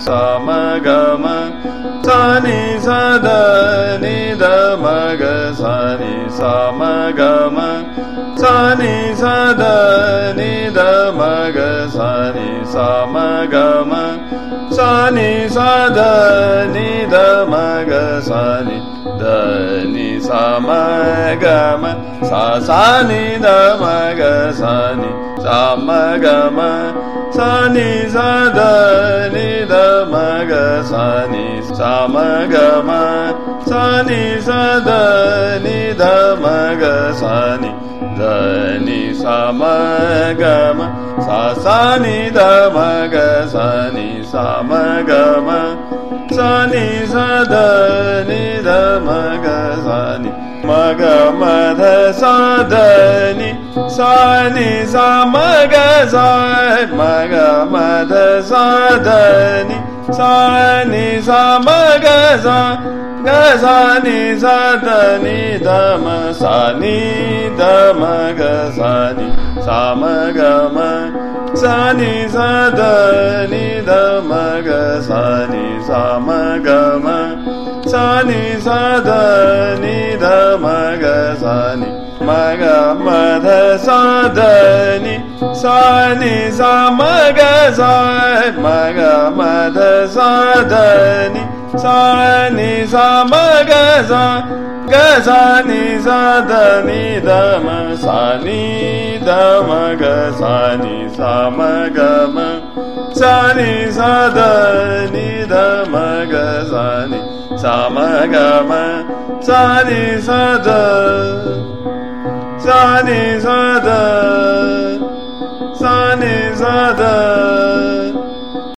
sa ma ga ma sa ni sa da ni da ma ga sa ni sa ma ga ma sa ni sa da ni da ma ga sa ni sa ma ga ma sa ni sa da ni da ma ga sa ni da ni sa ma ga ma sa ni da ma ga sa ni sa ma ga ma sa ni sa da ni da ma ga sa ni sa ma ga ma sa ni sa da ni da ma ga sa ni da ni sa ma ga ma sa ni da ma ga sa ni sa ma ga ma sa ni sa da ni da ma ga sa ni ma ga ma da sa da ni sa ni sa ma ga sa ma ga ma da sa da ni sa ni sa ma ga sa ni sa da ni da ma sa ni da ma ga sa ni sa ma ga ma sa ni sa da ni da ma ga sa ni sa ma ga ma sa ni sa da ni da ma ga sa ni ma ga ma da sa da ni sa ni sa ma ga sa ma ga ma da sa da ni sa ni sa ma ga sa ni sa da ni da ma sa ni da ma ga sa ni sa ma ga ma sa ni sa da ni da ma ga sa ni sa ma ga ma sa ni sa da sa ni sa da sa ni sa da